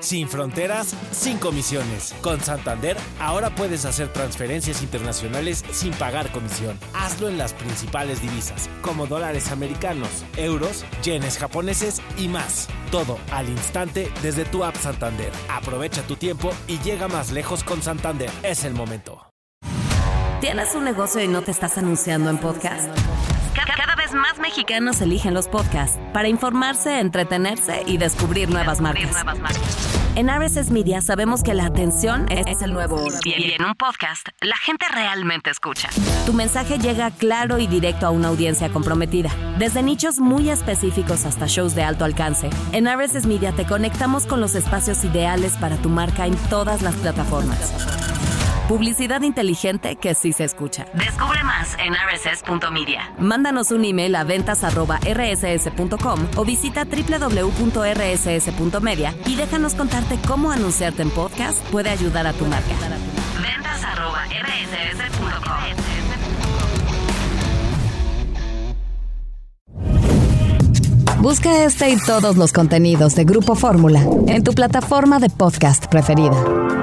Sin fronteras, sin comisiones. Con Santander, ahora puedes hacer transferencias internacionales sin pagar comisión. Hazlo en las principales divisas, como dólares americanos, euros, yenes japoneses y más. Todo al instante desde tu app Santander. Aprovecha tu tiempo y llega más lejos con Santander. Es el momento. ¿Tienes un negocio y no te estás anunciando en podcast? Cada vez más mexicanos eligen los podcasts para informarse, entretenerse y descubrir nuevas marcas. En RSS Media sabemos que la atención es el nuevo oro. Y en un podcast, la gente realmente escucha. Tu mensaje llega claro y directo a una audiencia comprometida. Desde nichos muy específicos hasta shows de alto alcance, en RSS Media te conectamos con los espacios ideales para tu marca en todas las plataformas. Publicidad inteligente que sí se escucha. Descubre más en rss.media. Mándanos un email a ventas@rss.com o visita www.rss.media y déjanos contarte cómo anunciarte en podcast puede ayudar a tu marca. ventas@rss.com. Busca este y todos los contenidos de Grupo Fórmula en tu plataforma de podcast preferida.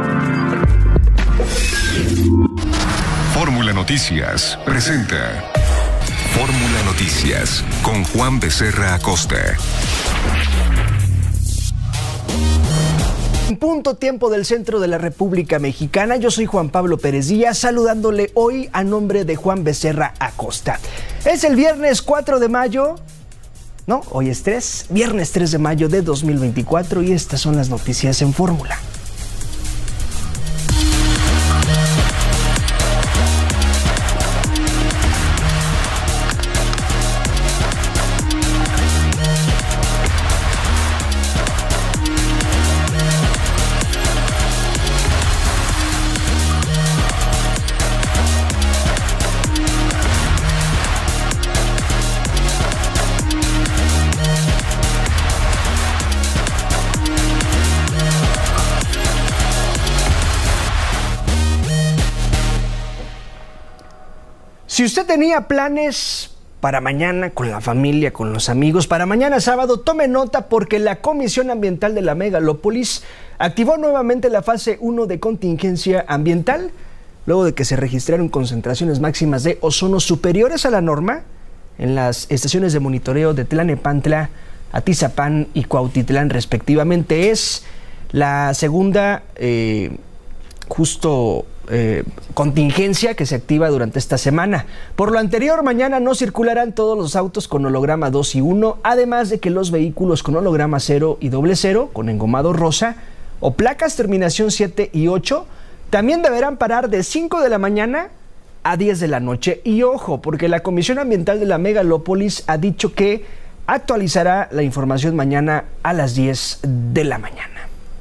Fórmula Noticias presenta Fórmula Noticias con Juan Becerra Acosta. En punto tiempo del centro de la República Mexicana, yo soy Juan Pablo Pérez Díaz, saludándole hoy a nombre de Juan Becerra Acosta. Es el viernes 4 de mayo, no, hoy es viernes 3 de mayo de 2024 y estas son las noticias en Fórmula. Si usted tenía planes para mañana con la familia, con los amigos, para mañana sábado, tome nota porque la Comisión Ambiental de la Megalópolis activó nuevamente la fase 1 de contingencia ambiental, luego de que se registraron concentraciones máximas de ozono superiores a la norma en las estaciones de monitoreo de Tlalnepantla, Atizapán y Cuautitlán respectivamente. Es la segunda contingencia que se activa durante esta semana. Por lo anterior, mañana no circularán todos los autos con holograma 2 y 1, además de que los vehículos con holograma 0 y 00 con engomado rosa o placas terminación 7 y 8 también deberán parar de 5 de la mañana a 10 de la noche. Y ojo, porque la Comisión Ambiental de la Megalópolis ha dicho que actualizará la información mañana a las 10 de la mañana.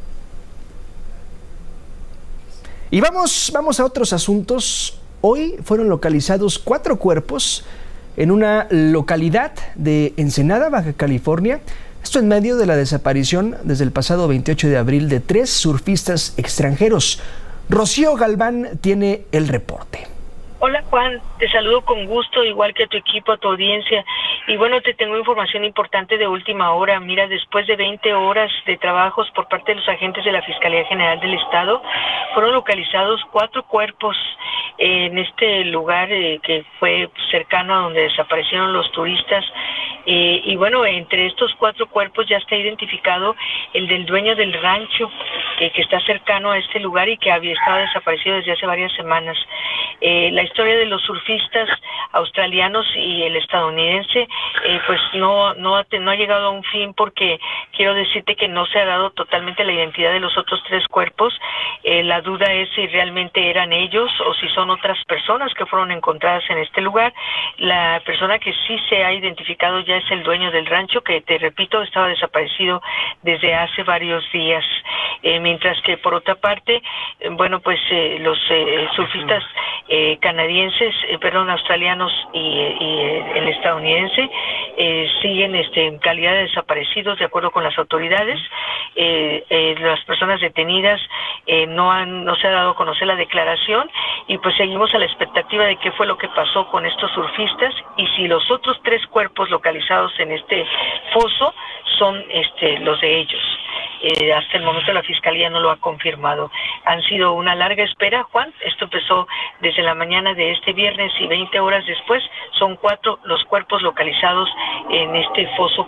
Y vamos a otros asuntos. Hoy fueron localizados 4 cuerpos en una localidad de Ensenada, Baja California. Esto en medio de la desaparición desde el pasado 28 de abril de 3 surfistas extranjeros. Rocío Galván tiene el reporte. Hola Juan, te saludo con gusto, igual que a tu equipo, a tu audiencia. Y bueno, te tengo información importante de última hora. Mira, después de 20 horas de trabajos por parte de los agentes de la Fiscalía General del Estado, fueron localizados 4 cuerpos en este lugar que fue cercano a donde desaparecieron los turistas. Y bueno, entre estos 4 cuerpos ya está identificado el del dueño del rancho que está cercano a este lugar y que había estado desaparecido desde hace varias semanas. La historia de los surfistas australianos y el estadounidense pues no ha llegado a un fin, porque quiero decirte que no se ha dado totalmente la identidad de los otros 3 cuerpos. La duda es si realmente eran ellos o si son otras personas que fueron encontradas en este lugar. La persona que sí se ha identificado ya es el dueño del rancho, que te repito estaba desaparecido desde hace varios días. Mientras que por otra parte, bueno, pues los surfistas australianos y el estadounidense siguen en calidad de desaparecidos de acuerdo con las autoridades. Las personas detenidas no se ha dado a conocer la declaración, y pues seguimos a la expectativa de qué fue lo que pasó con estos surfistas y si los otros 3 cuerpos localizados en este foso son los de ellos. Hasta el momento la Fiscalía no lo ha confirmado. Han sido una larga espera, Juan. Esto empezó desde la mañana de este viernes y 20 horas después son 4 los cuerpos localizados en este foso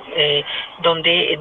donde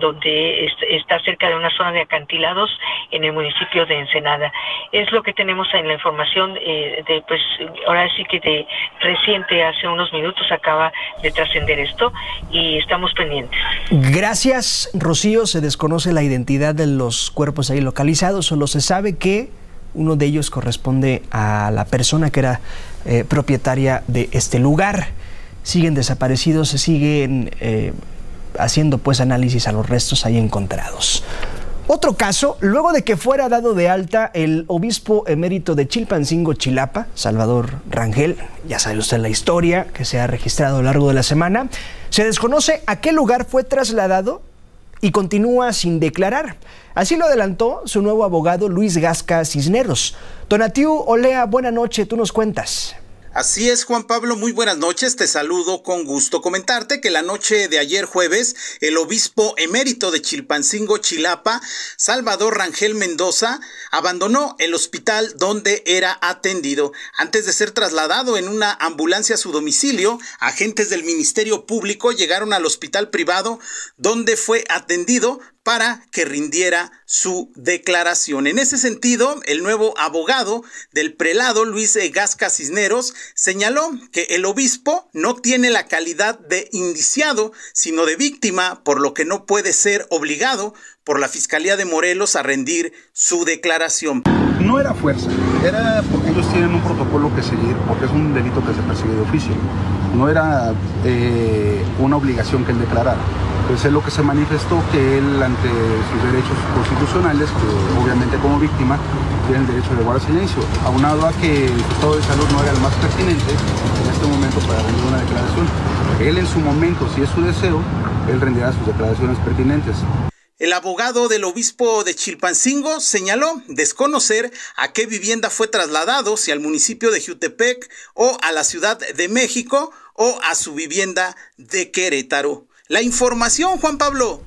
está cerca de una zona de acantilados en el municipio de Ensenada. Es lo que tenemos en la información pues ahora sí que de reciente, hace unos minutos acaba de trascender esto y estamos pendientes. Gracias, Rocío. Se desconoce la identidad de los cuerpos ahí localizados, solo se sabe que uno de ellos corresponde a la persona que era propietaria de este lugar. Siguen desaparecidos, se siguen haciendo pues análisis a los restos ahí encontrados. Otro caso, luego de que fuera dado de alta el obispo emérito de Chilpancingo, Chilapa, Salvador Rangel, ya sabe usted la historia que se ha registrado a lo largo de la semana, se desconoce a qué lugar fue trasladado y continúa sin declarar. Así lo adelantó su nuevo abogado Luis Gasca Cisneros. Tonatiu Olea, buena noche, tú nos cuentas. Así es, Juan Pablo, muy buenas noches, te saludo con gusto. Comentarte que la noche de ayer jueves, el obispo emérito de Chilpancingo, Chilapa, Salvador Rangel Mendoza, abandonó el hospital donde era atendido. Antes de ser trasladado en una ambulancia a su domicilio, agentes del Ministerio Público llegaron al hospital privado donde fue atendido para que rindiera su declaración. En ese sentido, el nuevo abogado del prelado, Luis Gasca Cisneros, señaló que el obispo no tiene la calidad de indiciado, sino de víctima, por lo que no puede ser obligado por la Fiscalía de Morelos a rendir su declaración. No era fuerza, era porque ellos tienen un protocolo que seguir, porque es un delito que se persigue de oficio. No era una obligación que él declarara. Pues es lo que se manifestó, que él ante sus derechos constitucionales, que obviamente como víctima tiene el derecho de guardar silencio, aunado a que su estado de salud no era el más pertinente en este momento para rendir una declaración. Él en su momento, si es su deseo, él rendirá sus declaraciones pertinentes. El abogado del obispo de Chilpancingo señaló desconocer a qué vivienda fue trasladado, si al municipio de Jiutepec o a la Ciudad de México o a su vivienda de Querétaro. La información, Juan Pablo.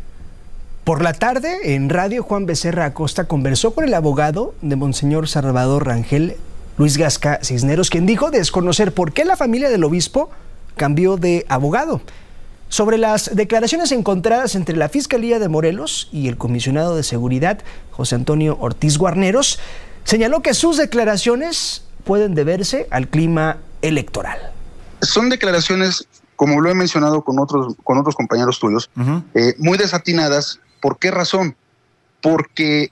Por la tarde, en radio, Juan Becerra Acosta conversó con el abogado de Monseñor Salvador Rangel, Luis Gasca Cisneros, quien dijo desconocer por qué la familia del obispo cambió de abogado. Sobre las declaraciones encontradas entre la Fiscalía de Morelos y el comisionado de seguridad, José Antonio Ortiz Guarneros, señaló que sus declaraciones pueden deberse al clima electoral. Son declaraciones, como lo he mencionado con otros compañeros tuyos, muy desatinadas. ¿Por qué razón? Porque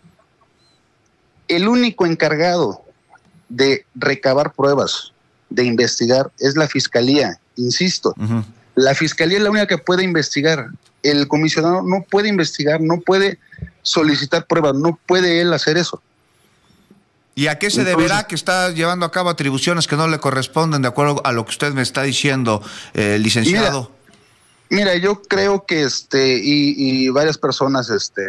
el único encargado de recabar pruebas, de investigar, es la Fiscalía, insisto. La Fiscalía es la única que puede investigar. El comisionado no puede investigar, no puede solicitar pruebas, no puede él hacer eso. ¿Y a qué se deberá que está llevando a cabo atribuciones que no le corresponden de acuerdo a lo que usted me está diciendo, licenciado? Mira, yo creo que y varias personas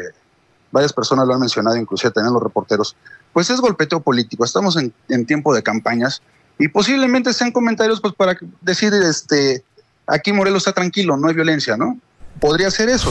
lo han mencionado, inclusive también los reporteros, pues es golpeteo político. Estamos en tiempo de campañas y posiblemente sean comentarios pues para decir aquí Morelos está tranquilo, no hay violencia, ¿no? Podría ser eso.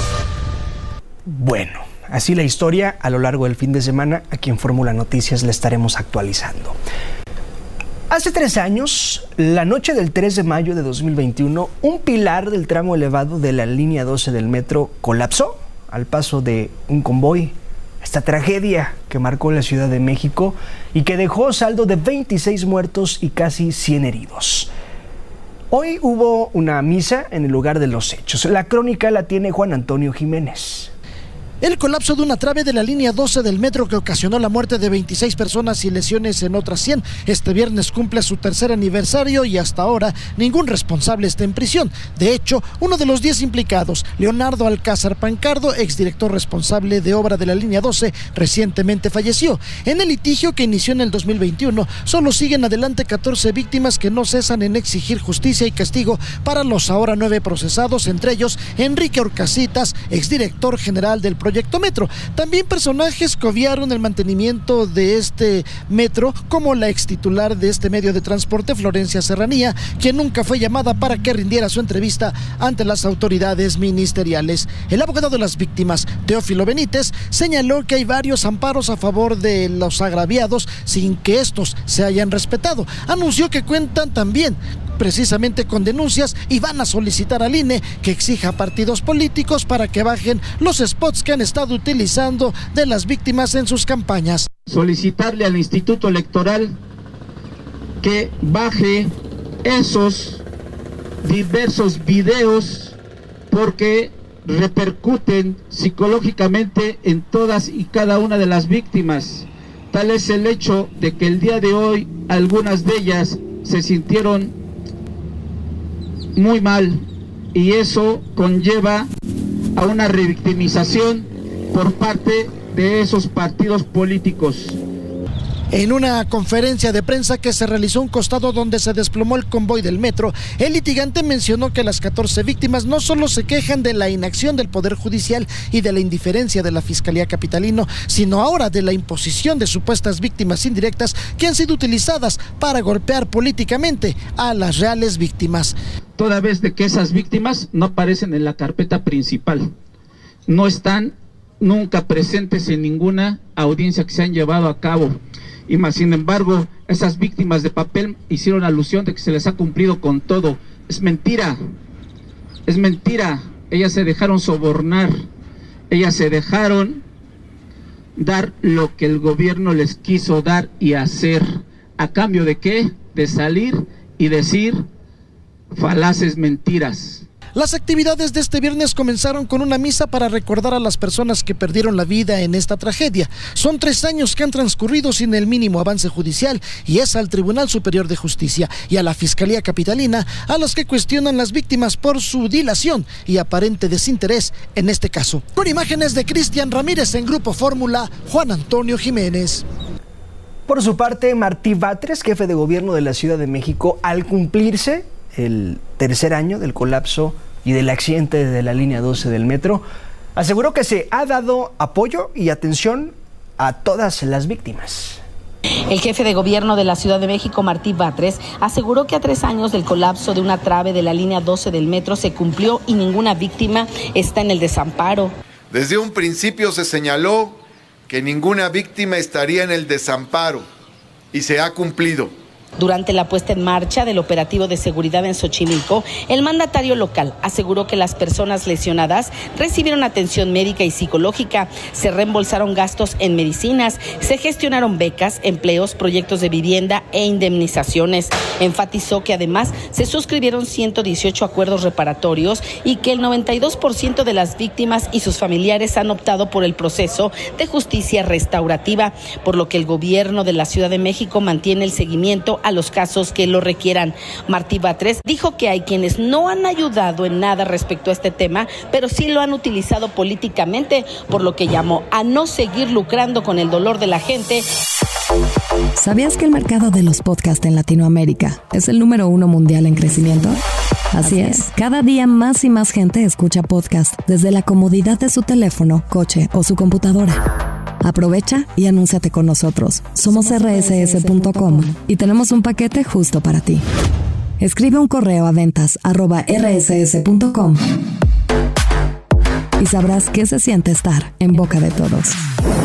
Bueno, así la historia a lo largo del fin de semana. Aquí en Fórmula Noticias le estaremos actualizando. Hace 3 años, la noche del 3 de mayo de 2021, un pilar del tramo elevado de la línea 12 del metro colapsó al paso de un convoy. Esta tragedia que marcó la Ciudad de México y que dejó saldo de 26 muertos y casi 100 heridos. Hoy hubo una misa en el lugar de los hechos. La crónica la tiene Juan Antonio Jiménez. El colapso de una trave de la línea 12 del metro que ocasionó la muerte de 26 personas y lesiones en otras 100. Este viernes cumple su 3er aniversario y hasta ahora ningún responsable está en prisión. De hecho, uno de los 10 implicados, Leonardo Alcázar Pancardo, exdirector responsable de obra de la línea 12, recientemente falleció. En el litigio que inició en el 2021, solo siguen adelante 14 víctimas que no cesan en exigir justicia y castigo para los ahora 9 procesados, entre ellos Enrique Orcasitas, exdirector general del proyecto proyecto Metro. También personajes que obviaron el mantenimiento de este metro, como la extitular de este medio de transporte, Florencia Serranía, quien nunca fue llamada para que rindiera su entrevista ante las autoridades ministeriales. El abogado de las víctimas, Teófilo Benítez, señaló que hay varios amparos a favor de los agraviados sin que estos se hayan respetado. Anunció que cuentan también precisamente con denuncias y van a solicitar al INE que exija a partidos políticos para que bajen los spots que han estado utilizando de las víctimas en sus campañas. Solicitarle al Instituto Electoral que baje esos diversos videos porque repercuten psicológicamente en todas y cada una de las víctimas. Tal es el hecho de que el día de hoy algunas de ellas se sintieron muy mal y eso conlleva a una revictimización por parte de esos partidos políticos. En una conferencia de prensa que se realizó a un costado donde se desplomó el convoy del metro, el litigante mencionó que las 14 víctimas no solo se quejan de la inacción del Poder Judicial y de la indiferencia de la Fiscalía Capitalino, sino ahora de la imposición de supuestas víctimas indirectas que han sido utilizadas para golpear políticamente a las reales víctimas. Toda vez de que esas víctimas no aparecen en la carpeta principal, no están nunca presentes en ninguna audiencia que se han llevado a cabo. Y más sin embargo, esas víctimas de papel hicieron alusión de que se les ha cumplido con todo. Es mentira, ellas se dejaron sobornar, ellas se dejaron dar lo que el gobierno les quiso dar y hacer. ¿A cambio de qué? De salir y decir falaces mentiras. Las actividades de este viernes comenzaron con una misa para recordar a las personas que perdieron la vida en esta tragedia. Son 3 años que han transcurrido sin el mínimo avance judicial y es al Tribunal Superior de Justicia y a la Fiscalía Capitalina a los que cuestionan las víctimas por su dilación y aparente desinterés en este caso. Con imágenes de Cristian Ramírez en Grupo Fórmula, Juan Antonio Jiménez. Por su parte, Martí Batres, jefe de gobierno de la Ciudad de México, al cumplirse el tercer año del colapso y del accidente de la línea 12 del metro, aseguró que se ha dado apoyo y atención a todas las víctimas. El jefe de gobierno de la Ciudad de México, Martí Batres, aseguró que a 3 años del colapso de una trave de la línea 12 del metro se cumplió y ninguna víctima está en el desamparo. Desde un principio se señaló que ninguna víctima estaría en el desamparo y se ha cumplido. Durante la puesta en marcha del operativo de seguridad en Xochimilco, el mandatario local aseguró que las personas lesionadas recibieron atención médica y psicológica, se reembolsaron gastos en medicinas, se gestionaron becas, empleos, proyectos de vivienda e indemnizaciones. Enfatizó que además se suscribieron 118 acuerdos reparatorios y que el 92% de las víctimas y sus familiares han optado por el proceso de justicia restaurativa, por lo que el gobierno de la Ciudad de México mantiene el seguimiento a los casos que lo requieran. Martí Batres dijo que hay quienes no han ayudado en nada respecto a este tema, pero sí lo han utilizado políticamente, por lo que llamó a no seguir lucrando con el dolor de la gente. ¿Sabías que el mercado de los podcasts en Latinoamérica es el número 1 mundial en crecimiento? Así es, cada día más y más gente escucha podcast desde la comodidad de su teléfono, coche o su computadora. Aprovecha y anúnciate con nosotros. Somos rss.com y tenemos un paquete justo para ti. Escribe un correo a ventas@rss.com y sabrás qué se siente estar en boca de todos.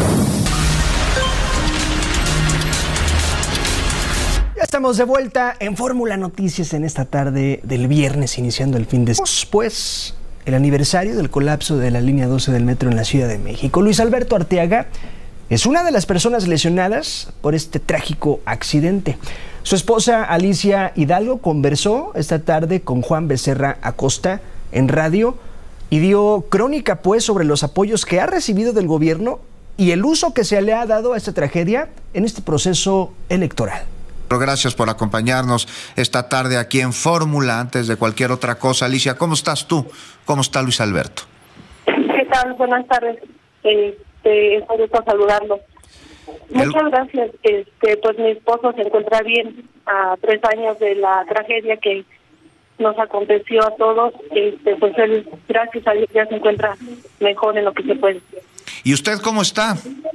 Ya estamos de vuelta en Fórmula Noticias en esta tarde del viernes, iniciando el fin de semana. Pues el aniversario del colapso de la línea 12 del metro en la Ciudad de México. Luis Alberto Arteaga es una de las personas lesionadas por este trágico accidente. Su esposa Alicia Hidalgo conversó esta tarde con Juan Becerra Acosta en radio y dio crónica pues sobre los apoyos que ha recibido del gobierno y el uso que se le ha dado a esta tragedia en este proceso electoral. Gracias por acompañarnos esta tarde aquí en Fórmula. Antes de cualquier otra cosa, Alicia, ¿cómo estás tú? ¿Cómo está Luis Alberto? ¿Qué tal? Buenas tardes. Es un gusto saludarlo. Muchas gracias. Pues mi esposo se encuentra bien a 3 años de la tragedia que nos aconteció a todos, pues él, gracias a Dios, ya se encuentra mejor en lo que se puede. ¿Y usted cómo está?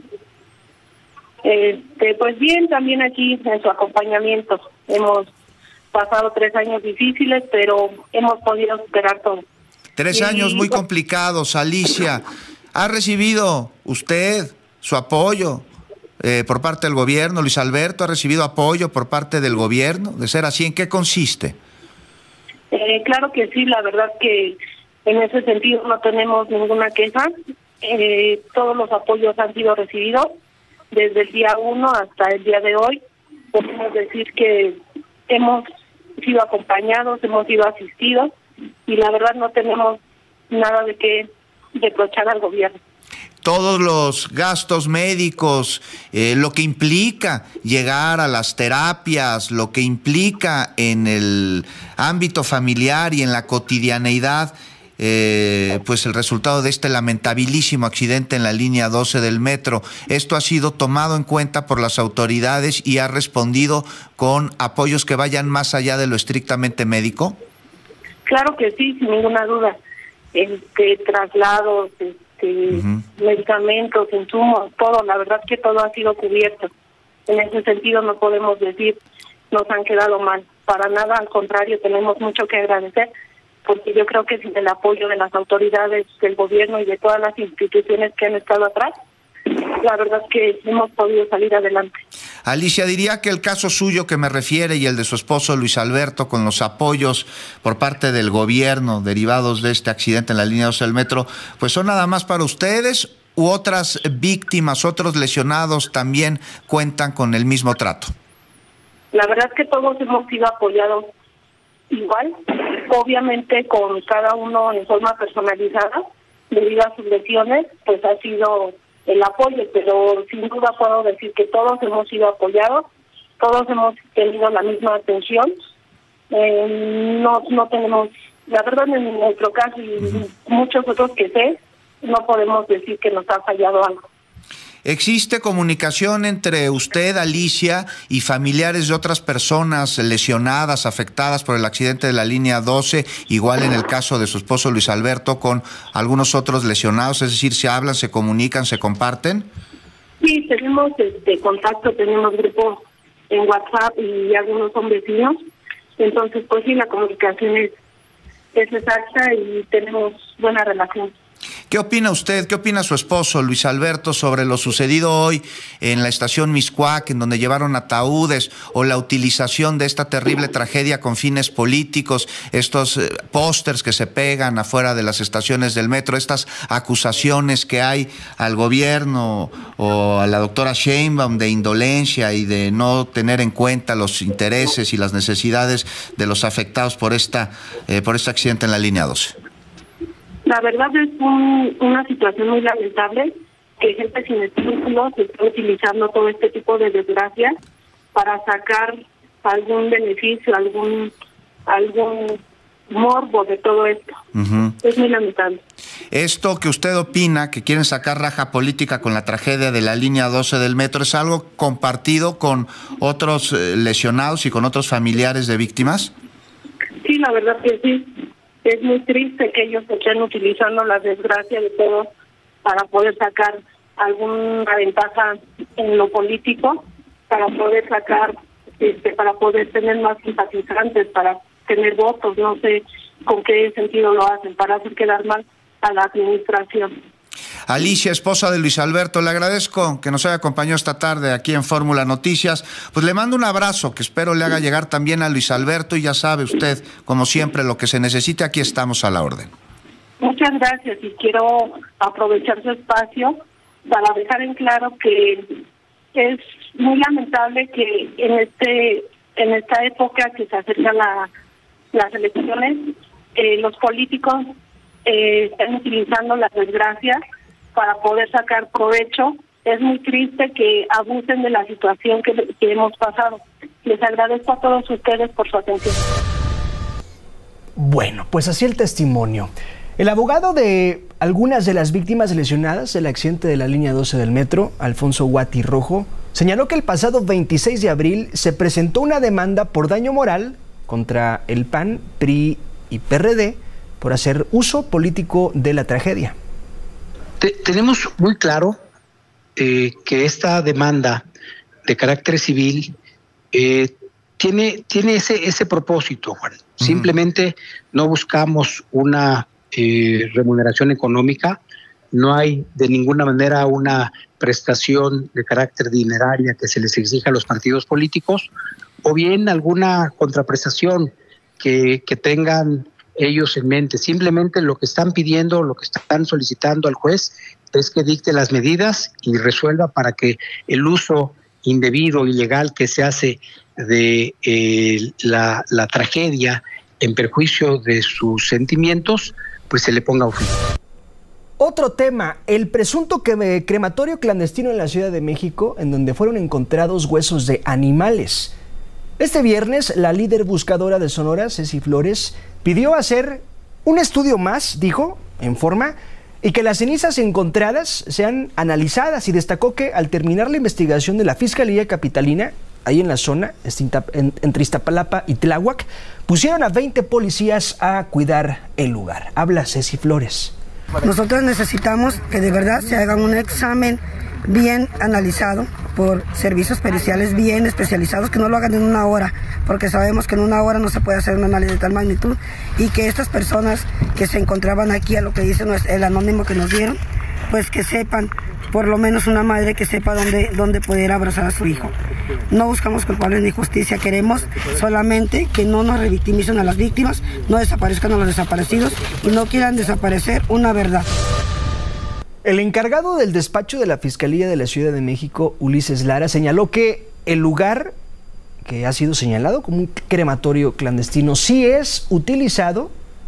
Pues bien, también aquí en su acompañamiento. Hemos pasado 3 años difíciles, pero hemos podido superar todo. 3 años muy complicados, Alicia. ¿Ha recibido usted su apoyo por parte del gobierno? Luis Alberto, ¿ha recibido apoyo por parte del gobierno? De ser así, ¿en qué consiste? Claro que sí, la verdad que en ese sentido no tenemos ninguna queja. Todos los apoyos han sido recibidos desde el día 1 hasta el día de hoy. Podemos decir que hemos sido acompañados, hemos sido asistidos y la verdad no tenemos nada de qué reprochar al gobierno. Todos los gastos médicos, lo que implica llegar a las terapias, lo que implica en el ámbito familiar y en la cotidianeidad, pues el resultado de este lamentabilísimo accidente en la línea 12 del metro. ¿Esto ha sido tomado en cuenta por las autoridades y ha respondido con apoyos que vayan más allá de lo estrictamente médico? Claro que sí, sin ninguna duda. Traslados, medicamentos, insumos, todo, la verdad que todo ha sido cubierto. En ese sentido no podemos decir nos han quedado mal, para nada, al contrario, tenemos mucho que agradecer, porque yo creo que sin el apoyo de las autoridades, del gobierno y de todas las instituciones que han estado atrás, la verdad que hemos podido salir adelante. Alicia, diría que el caso suyo que me refiere y el de su esposo Luis Alberto, con los apoyos por parte del gobierno derivados de este accidente en la línea 12 del metro, pues son nada más para ustedes, u otras víctimas, otros lesionados también cuentan con el mismo trato. La verdad que todos hemos sido apoyados igual, obviamente con cada uno en forma personalizada, debido a sus lesiones, pues ha sido el apoyo, pero sin duda puedo decir que todos hemos sido apoyados, todos hemos tenido la misma atención, no tenemos, la verdad en nuestro caso y muchos otros que sé, no podemos decir que nos ha fallado algo. ¿Existe comunicación entre usted, Alicia, y familiares de otras personas lesionadas, afectadas por el accidente de la línea 12, igual en el caso de su esposo Luis Alberto, con algunos otros lesionados? Es decir, ¿se hablan, se comunican, se comparten? Sí, tenemos contacto, tenemos grupos en WhatsApp y algunos son vecinos. Entonces, pues sí, la comunicación es exacta y tenemos buena relación. ¿Qué opina usted, qué opina su esposo Luis Alberto sobre lo sucedido hoy en la estación Mixcoac, en donde llevaron ataúdes, o la utilización de esta terrible tragedia con fines políticos, estos pósters que se pegan afuera de las estaciones del metro, estas acusaciones que hay al gobierno o a la doctora Sheinbaum de indolencia y de no tener en cuenta los intereses y las necesidades de los afectados por este accidente en la línea 12? La verdad es una situación muy lamentable que gente sin escrúpulos está utilizando todo este tipo de desgracias para sacar algún beneficio, algún morbo de todo esto. Es muy lamentable. Esto que usted opina, que quieren sacar raja política con la tragedia de la línea 12 del metro, ¿es algo compartido con otros lesionados y con otros familiares de víctimas? Sí, la verdad que sí. Es muy triste que ellos estén utilizando la desgracia de todos para poder sacar alguna ventaja en lo político, para poder sacar, para poder tener más simpatizantes, para tener votos, no sé con qué sentido lo hacen, para hacer quedar mal a la administración. Alicia, esposa de Luis Alberto, le agradezco que nos haya acompañado esta tarde aquí en Fórmula Noticias. Pues le mando un abrazo que espero le haga llegar también a Luis Alberto, y ya sabe usted, como siempre, lo que se necesite, aquí estamos a la orden. Muchas gracias, y quiero aprovechar su espacio para dejar en claro que es muy lamentable que en esta época que se acercan las elecciones, los políticos están utilizando las desgracias para poder sacar provecho. Es muy triste que abusen de la situación que hemos pasado. Les agradezco a todos ustedes por su atención. Bueno, pues así el testimonio. El abogado de algunas de las víctimas lesionadas del accidente de la línea 12 del metro, Alfonso Guati Rojo, señaló que el pasado 26 de abril se presentó una demanda por daño moral contra el PAN, PRI y PRD por hacer uso político de la tragedia. Tenemos muy claro que esta demanda de carácter civil tiene ese propósito, Juan. Simplemente no buscamos una remuneración económica, no hay de ninguna manera una prestación de carácter dineraria que se les exija a los partidos políticos, o bien alguna contraprestación que tengan ellos en mente. Simplemente lo que están pidiendo, lo que están solicitando al juez es que dicte las medidas y resuelva para que el uso indebido, ilegal que se hace de la tragedia en perjuicio de sus sentimientos, pues se le ponga fin. Otro tema, el presunto crematorio clandestino en la Ciudad de México, en donde fueron encontrados huesos de animales. Este viernes, la líder buscadora de Sonora, Ceci Flores, pidió hacer un estudio más, dijo, en forma, y que las cenizas encontradas sean analizadas, y destacó que al terminar la investigación de la Fiscalía Capitalina, ahí en la zona, entre Iztapalapa y Tláhuac, pusieron a 20 policías a cuidar el lugar. Habla Ceci Flores. Nosotros necesitamos que de verdad se haga un examen bien analizado por servicios periciales bien especializados, que no lo hagan en una hora, porque sabemos que en una hora no se puede hacer un análisis de tal magnitud, y que estas personas que se encontraban aquí, a lo que dice el anónimo que nos dieron, pues que sepan, por lo menos una madre que sepa dónde poder abrazar a su hijo. No buscamos culpables ni justicia, queremos solamente que no nos revictimicen a las víctimas, no desaparezcan a los desaparecidos y no quieran desaparecer una verdad. El encargado del despacho de la Fiscalía de la Ciudad de México, Ulises Lara, señaló que el lugar que ha sido señalado como un crematorio clandestino sí es utilizado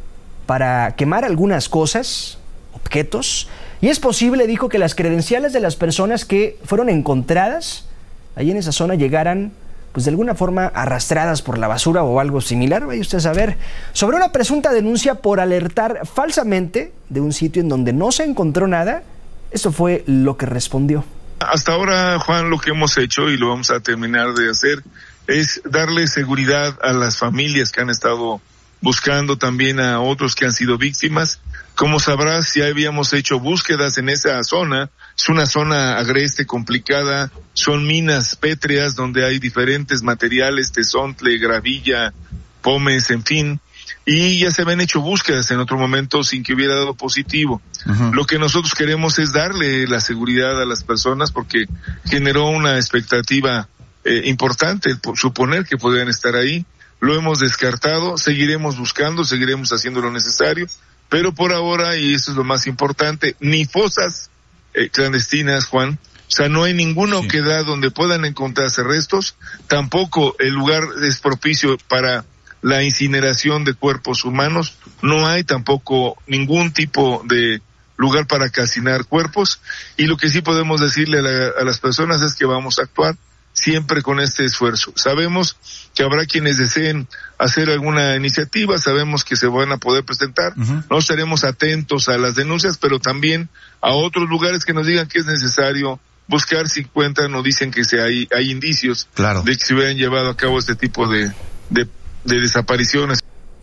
para quemar algunas cosas, objetos, y es posible, dijo, que las credenciales de las personas que fueron encontradas ahí en esa zona llegaran, pues de alguna forma arrastradas por la basura o algo similar, vaya usted a saber, sobre una presunta denuncia por alertar falsamente de un sitio en donde no se encontró nada. Eso fue lo que respondió. Hasta ahora, Juan, lo que hemos hecho y lo vamos a terminar de hacer es darle seguridad a las familias que han estado buscando, también a otros que han sido víctimas. Como sabrás, ya habíamos hecho búsquedas en esa zona. Es una zona agreste, complicada. Son minas pétreas donde hay diferentes materiales, tezontle, gravilla, pómez, en fin. Y ya se habían hecho búsquedas en otro momento sin que hubiera dado positivo. Lo que nosotros queremos es darle la seguridad a las personas porque generó una expectativa importante, por suponer que podrían estar ahí. Lo hemos descartado, seguiremos buscando, seguiremos haciendo lo necesario, pero por ahora, y eso es lo más importante, ni fosas clandestinas, Juan. O sea, no hay ninguna oquedad donde puedan encontrarse restos, tampoco el lugar es propicio para la incineración de cuerpos humanos, no hay tampoco ningún tipo de lugar para calcinar cuerpos, y lo que sí podemos decirle a las personas es que vamos a actuar siempre con este esfuerzo. Sabemos que habrá quienes deseen hacer alguna iniciativa, sabemos que se van a poder presentar, no estaremos atentos a las denuncias, pero también a otros lugares que nos digan que es necesario buscar si encuentran o dicen que hay indicios de que se hubieran llevado a cabo este tipo de desapariciones.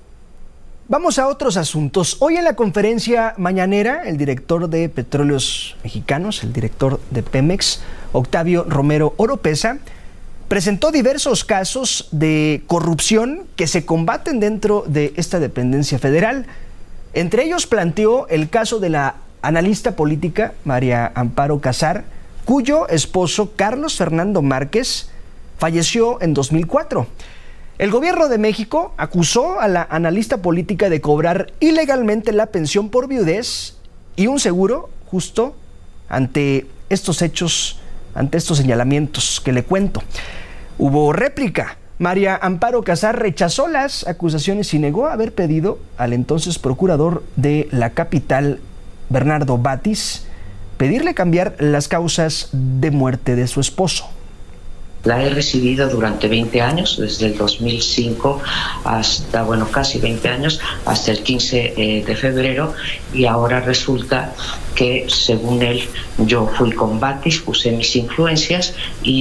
Vamos a otros asuntos. Hoy en la conferencia mañanera, el director de Petróleos Mexicanos, el director de Pemex, Octavio Romero Oropesa, presentó diversos casos de corrupción que se combaten dentro de esta dependencia federal. Entre ellos planteó el caso de la analista política María Amparo Casar, cuyo esposo Carlos Fernando Márquez falleció en 2004. El gobierno de México acusó a la analista política de cobrar ilegalmente la pensión por viudez y un seguro justo ante estos hechos, ante estos señalamientos que le cuento. Hubo réplica. María Amparo Casar rechazó las acusaciones y negó haber pedido al entonces procurador de la capital, Bernardo Batis, pedirle cambiar las causas de muerte de su esposo. La he recibido durante 20 años, desde el 2005 hasta, casi 20 años, hasta el 15 de febrero, y ahora resulta que, según él, yo fui con Batis, usé mis influencias y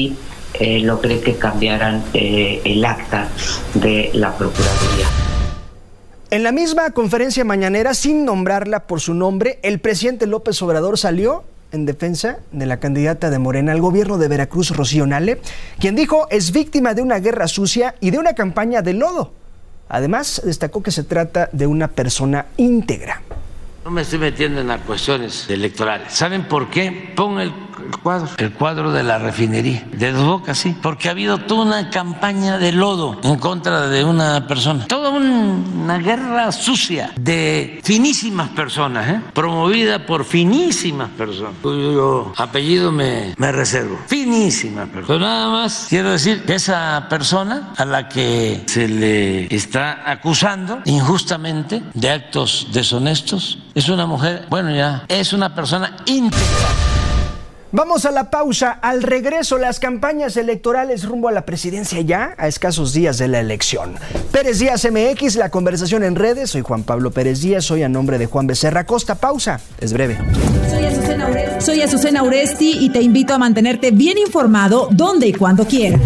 logré que cambiaran el acta de la Procuraduría. En la misma conferencia mañanera, sin nombrarla por su nombre, el presidente López Obrador salió en defensa de la candidata de Morena al gobierno de Veracruz, Rocío Nale, quien dijo es víctima de una guerra sucia y de una campaña de lodo. Además, destacó que se trata de una persona íntegra. No me estoy metiendo en cuestiones electorales. ¿Saben por qué? Pon el cuadro de la refinería de Dos Bocas, sí, porque ha habido toda una campaña de lodo en contra de una persona, toda una guerra sucia de finísimas personas, promovida por finísimas personas, cuyo apellido me reservo, finísimas personas. Pero nada más quiero decir que esa persona a la que se le está acusando injustamente de actos deshonestos es una mujer, es una persona íntegra. Vamos a la pausa. Al regreso, las campañas electorales rumbo a la presidencia ya a escasos días de la elección. Pérez Díaz MX, la conversación en redes. Soy Juan Pablo Pérez Díaz, soy a nombre de Juan Becerra Costa. Pausa, es breve. Soy Azucena Uresti y te invito a mantenerte bien informado donde y cuando quieras.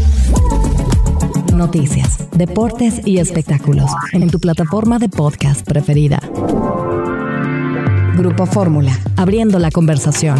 Noticias, deportes y espectáculos en tu plataforma de podcast preferida. Grupo Fórmula, abriendo la conversación.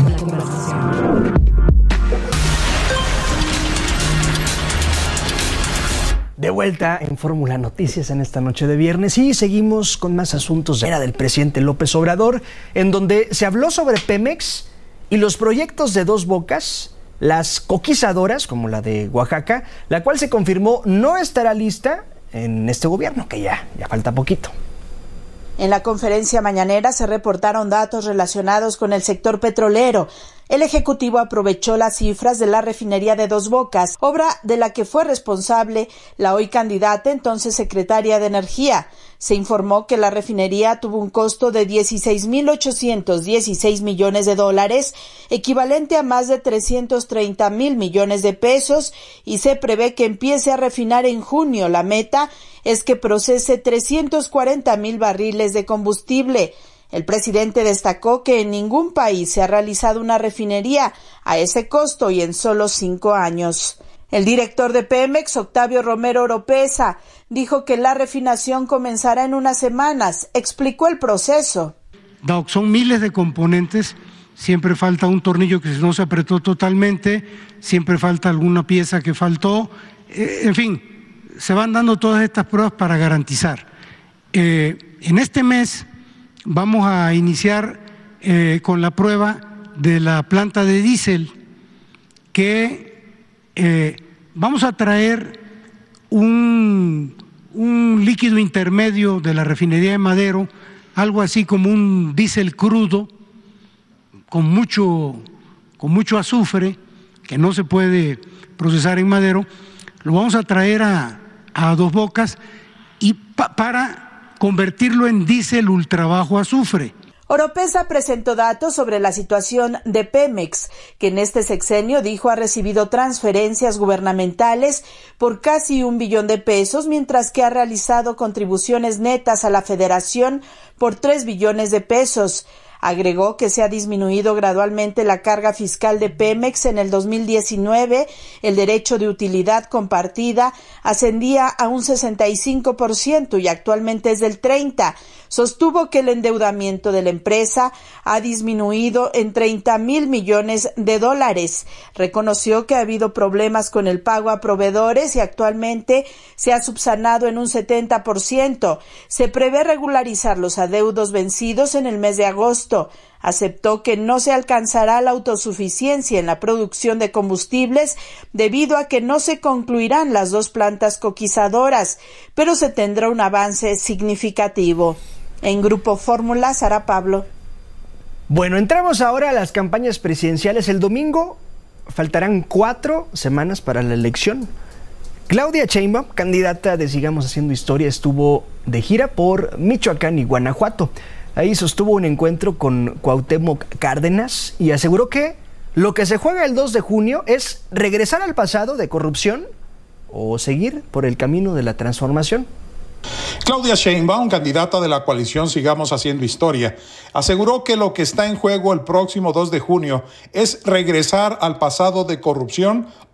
De vuelta en Fórmula Noticias en esta noche de viernes y seguimos con más asuntos de la era del presidente López Obrador, en donde se habló sobre Pemex y los proyectos de Dos Bocas, las coquizadoras como la de Oaxaca, la cual se confirmó no estará lista en este gobierno, que ya falta poquito. En la conferencia mañanera se reportaron datos relacionados con el sector petrolero. El Ejecutivo aprovechó las cifras de la refinería de Dos Bocas, obra de la que fue responsable la hoy candidata, entonces secretaria de Energía. Se informó que la refinería tuvo un costo de $16,816 millones, equivalente a más de 330,000 millones de pesos, y se prevé que empiece a refinar en junio. La meta es que procese 340,000 barriles de combustible. El presidente destacó que en ningún país se ha realizado una refinería a ese costo y en solo 5 años. El director de Pemex, Octavio Romero Oropesa, dijo que la refinación comenzará en unas semanas. Explicó el proceso. Son miles de componentes, siempre falta un tornillo que no se apretó totalmente, siempre falta alguna pieza que faltó, en fin, se van dando todas estas pruebas para garantizar. En este mes vamos a iniciar con la prueba de la planta de diésel, que vamos a traer un líquido intermedio de la refinería de Madero, algo así como un diésel crudo, con mucho azufre, que no se puede procesar en Madero. Lo vamos a traer a Dos Bocas y para convertirlo en diésel ultra bajo azufre. Oropesa presentó datos sobre la situación de Pemex, que en este sexenio dijo ha recibido transferencias gubernamentales por casi $1 billón, mientras que ha realizado contribuciones netas a la Federación por $3 billones. Agregó que se ha disminuido gradualmente la carga fiscal de Pemex. En el 2019, el derecho de utilidad compartida ascendía a un 65% y actualmente es del 30%. Sostuvo que el endeudamiento de la empresa ha disminuido en $30,000 millones. Reconoció que ha habido problemas con el pago a proveedores y actualmente se ha subsanado en un 70%. Se prevé regularizar los adeudos vencidos en el mes de agosto. Aceptó que no se alcanzará la autosuficiencia en la producción de combustibles debido a que no se concluirán las 2 plantas coquizadoras, pero se tendrá un avance significativo. En Grupo Fórmula, Sara Pablo. Bueno, entramos ahora a las campañas presidenciales. El domingo faltarán 4 semanas para la elección. Claudia Sheinbaum, candidata de Sigamos Haciendo Historia, estuvo de gira por Michoacán y Guanajuato. Ahí sostuvo un encuentro con Cuauhtémoc Cárdenas y aseguró que lo que se juega el 2 de junio es regresar al pasado de corrupción o seguir por el camino de la transformación. Claudia Sheinbaum, candidata de la coalición Sigamos Haciendo Historia, aseguró que lo que está en juego el próximo 2 de junio es regresar al pasado de corrupción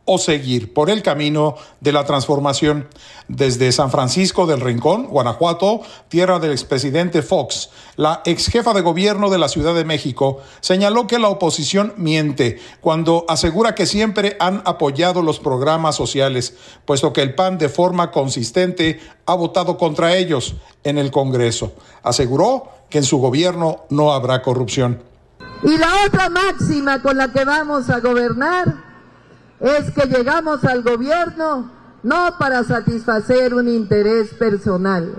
o seguir por el camino de la transformación. Desde San Francisco del Rincón, Guanajuato, tierra del expresidente Fox, la exjefa de gobierno de la Ciudad de México señaló que la oposición miente cuando asegura que siempre han apoyado los programas sociales, puesto que el PAN de forma consistente ha votado contra ellos en el Congreso. Aseguró que en su gobierno no habrá corrupción. Y la otra máxima con la que vamos a gobernar es que llegamos al gobierno no para satisfacer un interés personal,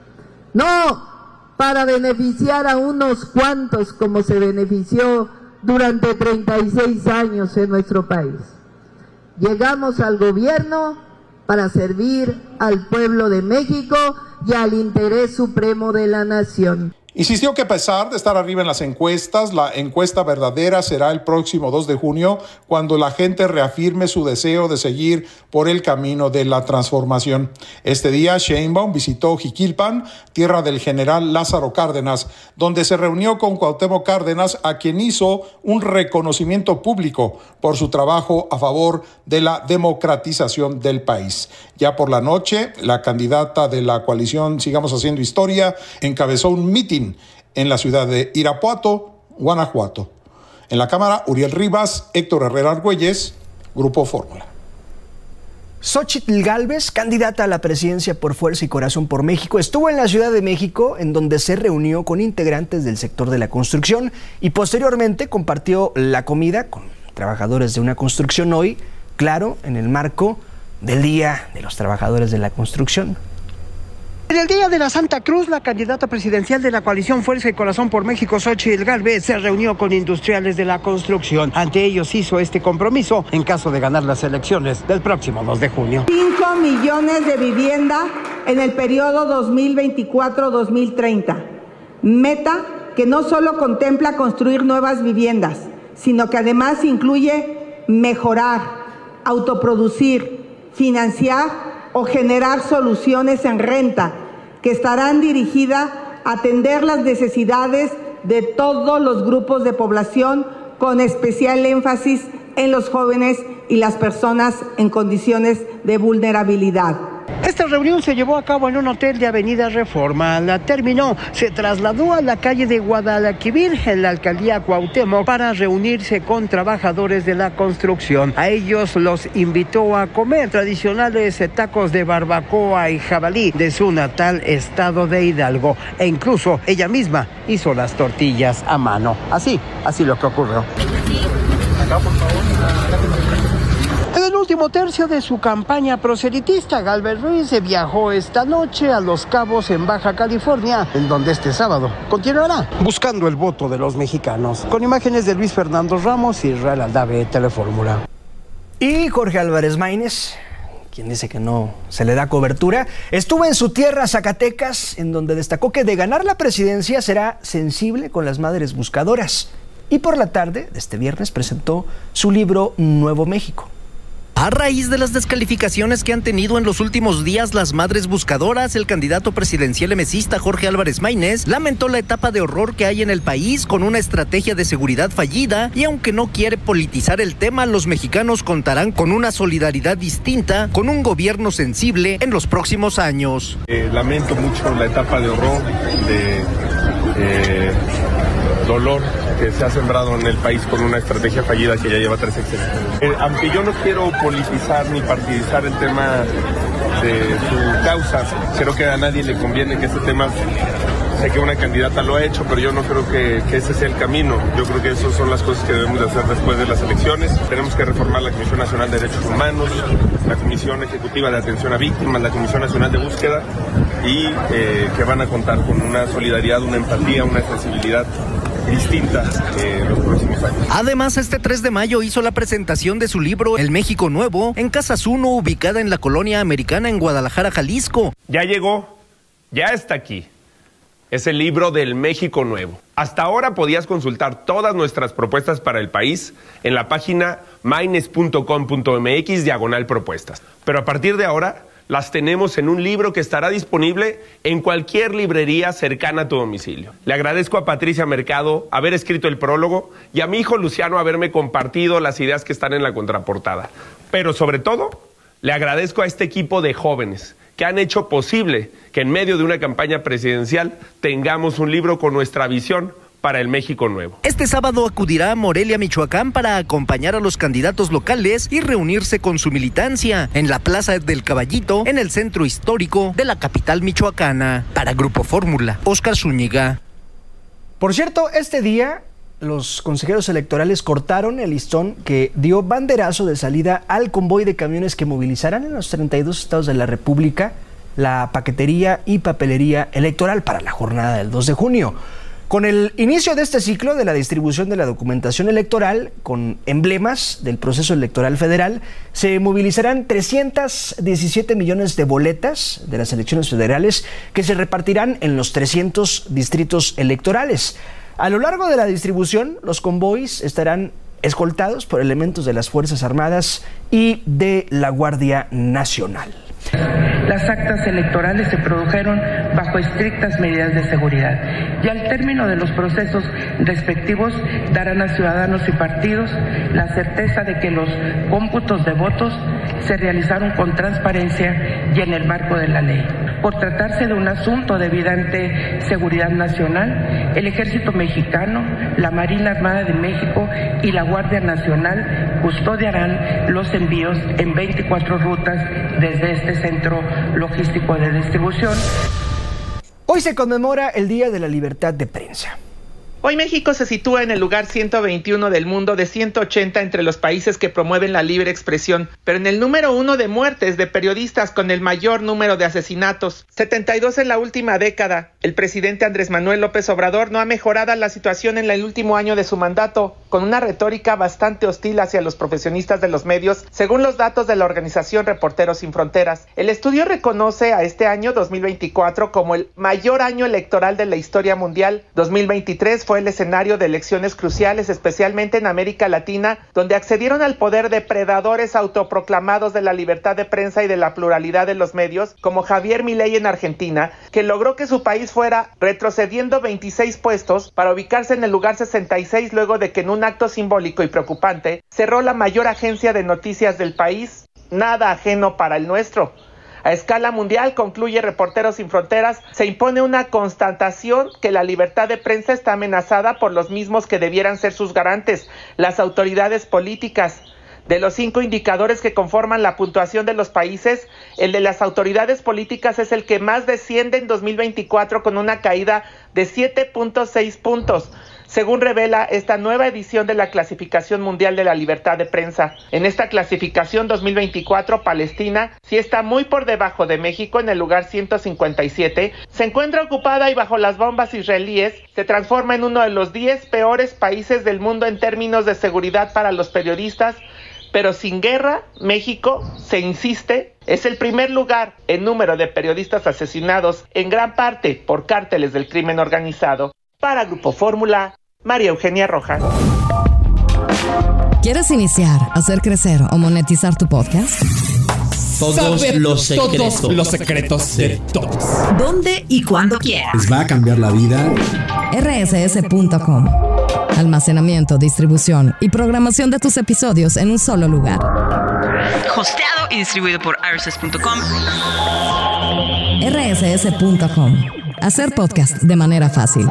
no para beneficiar a unos cuantos como se benefició durante 36 años en nuestro país. Llegamos al gobierno para servir al pueblo de México y al interés supremo de la nación. Insistió que a pesar de estar arriba en las encuestas, la encuesta verdadera será el próximo 2 de junio, cuando la gente reafirme su deseo de seguir por el camino de la transformación. Este día, Sheinbaum visitó Jiquilpan, tierra del general Lázaro Cárdenas, donde se reunió con Cuauhtémoc Cárdenas, a quien hizo un reconocimiento público por su trabajo a favor de la democratización del país. Ya por la noche, la candidata de la coalición Sigamos Haciendo Historia encabezó un mitin en la ciudad de Irapuato, Guanajuato. En la Cámara, Uriel Rivas, Héctor Herrera Argüelles, Grupo Fórmula. Xóchitl Gálvez, candidata a la presidencia por Fuerza y Corazón por México, estuvo en la Ciudad de México, en donde se reunió con integrantes del sector de la construcción y posteriormente compartió la comida con trabajadores de una construcción hoy, claro, en el marco del Día de los Trabajadores de la Construcción. En el Día de la Santa Cruz, la candidata presidencial de la coalición Fuerza y Corazón por México, Xóchitl Gálvez, se reunió con industriales de la construcción. Ante ellos hizo este compromiso en caso de ganar las elecciones del próximo 2 de junio. 5 millones de vivienda en el periodo 2024-2030. Meta que no solo contempla construir nuevas viviendas, sino que además incluye mejorar, autoproducir, financiar o generar soluciones en renta que estarán dirigidas a atender las necesidades de todos los grupos de población, con especial énfasis en los jóvenes y las personas en condiciones de vulnerabilidad. Esta reunión se llevó a cabo en un hotel de Avenida Reforma. La terminó, se trasladó a la calle de Guadalquivir, en la alcaldía Cuauhtémoc, para reunirse con trabajadores de la construcción. A ellos los invitó a comer tradicionales tacos de barbacoa y jabalí de su natal estado de Hidalgo. E incluso ella misma hizo las tortillas a mano. Así lo que ocurrió. Acá, por favor. En el último tercio de su campaña proselitista, Gálvez Ruiz viajó esta noche a Los Cabos, en Baja California, en donde este sábado continuará buscando el voto de los mexicanos. Con imágenes de Luis Fernando Ramos y Israel Aldave, Telefórmula. Y Jorge Álvarez Maínez, quien dice que no se le da cobertura, estuvo en su tierra, Zacatecas, en donde destacó que de ganar la presidencia será sensible con las madres buscadoras. Y por la tarde de este viernes presentó su libro Nuevo México. A raíz de las descalificaciones que han tenido en los últimos días las madres buscadoras, el candidato presidencial emesista Jorge Álvarez Maínez lamentó la etapa de horror que hay en el país con una estrategia de seguridad fallida, y aunque no quiere politizar el tema, los mexicanos contarán con una solidaridad distinta, con un gobierno sensible en los próximos años. Lamento mucho la etapa de horror, de dolor que se ha sembrado en el país con una estrategia fallida que ya lleva 3 sexenios. Aunque yo no quiero politizar ni partidizar el tema de su causa, creo que a nadie le conviene que este tema, sé que una candidata lo ha hecho, pero yo no creo que ese sea el camino. Yo creo que esas son las cosas que debemos de hacer después de las elecciones. Tenemos que reformar la Comisión Nacional de Derechos Humanos, la Comisión Ejecutiva de Atención a Víctimas, la Comisión Nacional de Búsqueda, y que van a contar con una solidaridad, una empatía, una sensibilidad distinta en los próximos años. Además, este 3 de mayo hizo la presentación de su libro El México Nuevo en Casa Zuno, ubicada en la Colonia Americana en Guadalajara, Jalisco. Ya llegó, ya está aquí. Es el libro del México Nuevo. Hasta ahora podías consultar todas nuestras propuestas para el país en la página maines.com.mx/propuestas. Pero a partir de ahora las tenemos en un libro que estará disponible en cualquier librería cercana a tu domicilio. Le agradezco a Patricia Mercado haber escrito el prólogo y a mi hijo Luciano haberme compartido las ideas que están en la contraportada. Pero sobre todo, le agradezco a este equipo de jóvenes que han hecho posible que en medio de una campaña presidencial tengamos un libro con nuestra visión para el México nuevo. Este sábado acudirá a Morelia, Michoacán, para acompañar a los candidatos locales y reunirse con su militancia en la Plaza del Caballito, en el centro histórico de la capital michoacana. Para Grupo Fórmula, Óscar Zúñiga. Por cierto, este día los consejeros electorales cortaron el listón que dio banderazo de salida al convoy de camiones que movilizarán en los 32 estados de la República la paquetería y papelería electoral para la jornada del 2 de junio. Con el inicio de este ciclo de la distribución de la documentación electoral con emblemas del proceso electoral federal, se movilizarán 317 millones de boletas de las elecciones federales que se repartirán en los 300 distritos electorales. A lo largo de la distribución, los convoys estarán escoltados por elementos de las Fuerzas Armadas y de la Guardia Nacional. Las actas electorales se produjeron bajo estrictas medidas de seguridad y al término de los procesos respectivos darán a ciudadanos y partidos la certeza de que los cómputos de votos se realizaron con transparencia y en el marco de la ley. Por tratarse de un asunto de evidente seguridad nacional, el Ejército Mexicano, la Marina Armada de México y la Guardia Nacional custodiarán los envíos en 24 rutas desde este centro logístico de distribución. Hoy se conmemora el Día de la Libertad de Prensa. Hoy México se sitúa en el lugar 121 del mundo de 180 entre los países que promueven la libre expresión, pero en el número 1 de muertes de periodistas con el mayor número de asesinatos, 72 en la última década. El presidente Andrés Manuel López Obrador no ha mejorado la situación en el último año de su mandato, con una retórica bastante hostil hacia los profesionistas de los medios, según los datos de la organización Reporteros Sin Fronteras. El estudio reconoce a este año 2024 como el mayor año electoral de la historia mundial. 2023 fue el escenario de elecciones cruciales, especialmente en América Latina, donde accedieron al poder depredadores autoproclamados de la libertad de prensa y de la pluralidad de los medios, como Javier Milei en Argentina, que logró que su país fuera retrocediendo 26 puestos para ubicarse en el lugar 66 luego de que en un acto simbólico y preocupante cerró la mayor agencia de noticias del país, nada ajeno para el nuestro. A escala mundial, concluye Reporteros Sin Fronteras, se impone una constatación que la libertad de prensa está amenazada por los mismos que debieran ser sus garantes, las autoridades políticas. De los 5 indicadores que conforman la puntuación de los países, el de las autoridades políticas es el que más desciende en 2024 con una caída de 7.6 puntos. Según revela esta nueva edición de la Clasificación Mundial de la Libertad de Prensa. En esta clasificación 2024, Palestina sí está muy por debajo de México en el lugar 157, se encuentra ocupada y bajo las bombas israelíes, se transforma en uno de los 10 peores países del mundo en términos de seguridad para los periodistas, pero sin guerra, México, se insiste, es el primer lugar en número de periodistas asesinados, en gran parte por cárteles del crimen organizado. Para Grupo Fórmula, María Eugenia Rojas. ¿Quieres iniciar, hacer crecer o monetizar tu podcast? Todos los secretos de todos. ¿Dónde y cuándo quieras? Les va a cambiar la vida. rss.com. Almacenamiento, distribución y programación de tus episodios en un solo lugar. Hosteado y distribuido por rss.com. rss.com. Hacer podcast de manera fácil.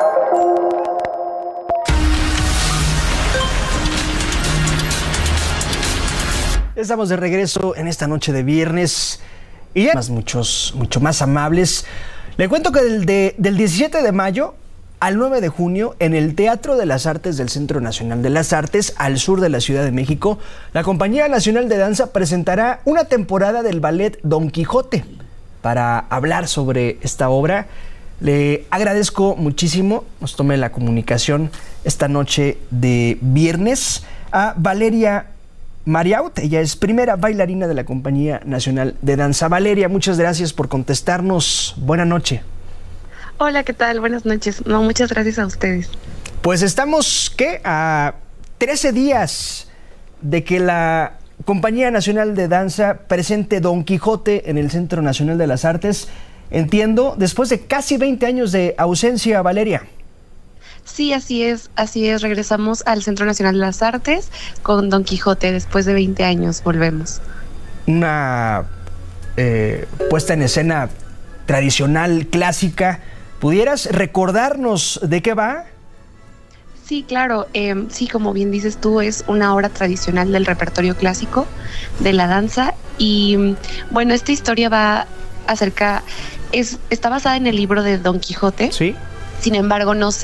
Estamos de regreso en esta noche de viernes y ya mucho más amables. Le cuento que del 17 de mayo al 9 de junio, en el Teatro de las Artes del Centro Nacional de las Artes, al sur de la Ciudad de México, la Compañía Nacional de Danza presentará una temporada del ballet Don Quijote. Para hablar sobre esta obra, le agradezco muchísimo, nos tome la comunicación esta noche de viernes, a Valeria Mariaut. Ella es primera bailarina de la Compañía Nacional de Danza. Valeria, muchas gracias por contestarnos. Buenas noches. Hola, ¿qué tal? Buenas noches. No, muchas gracias a ustedes. Pues estamos, a 13 días de que la Compañía Nacional de Danza presente Don Quijote en el Centro Nacional de las Artes. Entiendo, después de casi 20 años de ausencia, Valeria. Sí, así es, regresamos al Centro Nacional de las Artes con Don Quijote, después de 20 años volvemos. Una puesta en escena tradicional, clásica. ¿Pudieras recordarnos de qué va? Sí, claro, sí, como bien dices tú, es una obra tradicional del repertorio clásico de la danza y bueno, esta historia va está basada en el libro de Don Quijote. Sí. Sin embargo, no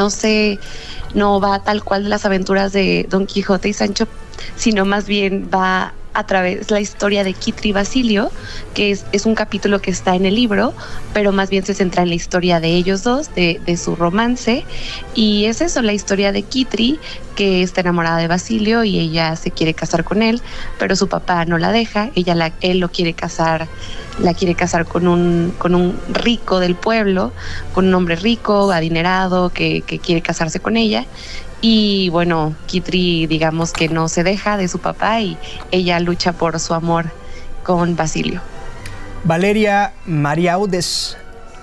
va tal cual de las aventuras de Don Quijote y Sancho, sino más bien va a través de la historia de Quitri y Basilio, que es un capítulo que está en el libro, pero más bien se centra en la historia de ellos dos, de su romance, y es eso, la historia de Quitri, que está enamorada de Basilio y ella se quiere casar con él, pero su papá no la deja, él lo quiere casar, la quiere casar con un rico del pueblo, con un hombre rico, adinerado, que quiere casarse con ella. Y bueno, Quitri digamos que no se deja de su papá y ella lucha por su amor con Basilio. Valeria Mariaudes,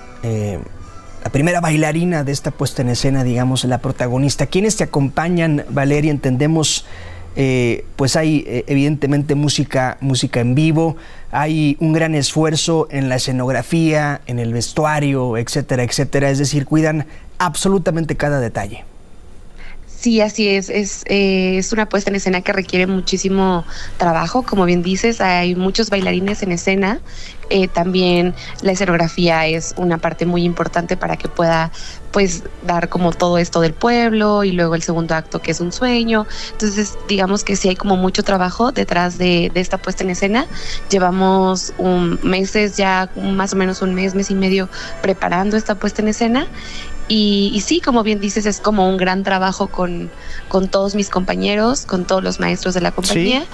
la primera bailarina de esta puesta en escena, digamos, la protagonista. ¿Quiénes te acompañan, Valeria? Entendemos, pues hay evidentemente música en vivo, hay un gran esfuerzo en la escenografía, en el vestuario, etcétera, etcétera. Es decir, cuidan absolutamente cada detalle. Sí, así es una puesta en escena que requiere muchísimo trabajo, como bien dices, hay muchos bailarines en escena, también la escenografía es una parte muy importante para que pueda pues dar como todo esto del pueblo y luego el segundo acto que es un sueño, entonces digamos que sí hay como mucho trabajo detrás de esta puesta en escena, llevamos meses ya, más o menos un mes y medio preparando esta puesta en escena. Y sí, como bien dices, es como un gran trabajo con todos mis compañeros, con todos los maestros de la compañía.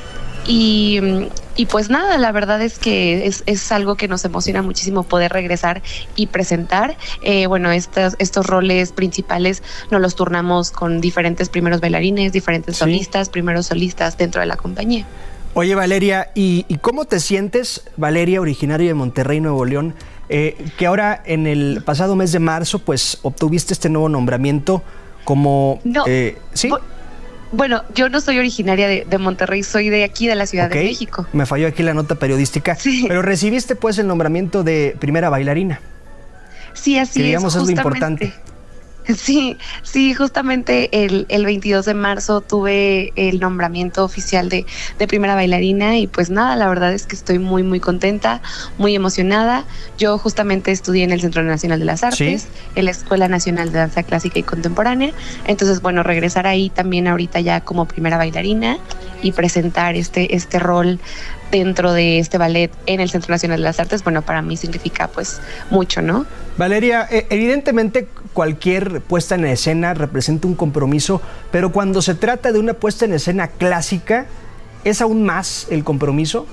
Sí. Y pues nada, la verdad es que es algo que nos emociona muchísimo poder regresar y presentar. Bueno, estos roles principales nos los turnamos con diferentes primeros bailarines, diferentes solistas, primeros solistas dentro de la compañía. Oye, Valeria, ¿y cómo te sientes, Valeria, originaria de Monterrey, Nuevo León, que ahora en el pasado mes de marzo pues obtuviste este nuevo nombramiento como... No, ¿sí? Bueno, yo no soy originaria de Monterrey, soy de aquí, de la Ciudad de México. Me falló aquí la nota periodística, sí. Pero recibiste pues el nombramiento de primera bailarina. Sí, así que, digamos, es lo importante. Sí, justamente el 22 de marzo tuve el nombramiento oficial de primera bailarina y pues nada, la verdad es que estoy muy muy contenta, muy emocionada. Yo justamente estudié en el Centro Nacional de las Artes, en la Escuela Nacional de Danza Clásica y Contemporánea, entonces bueno, regresar ahí también ahorita ya como primera bailarina y presentar este rol dentro de este ballet en el Centro Nacional de las Artes, bueno, para mí significa pues mucho, ¿no? Valeria, evidentemente cualquier puesta en escena representa un compromiso, pero cuando se trata de una puesta en escena clásica, ¿es aún más el compromiso?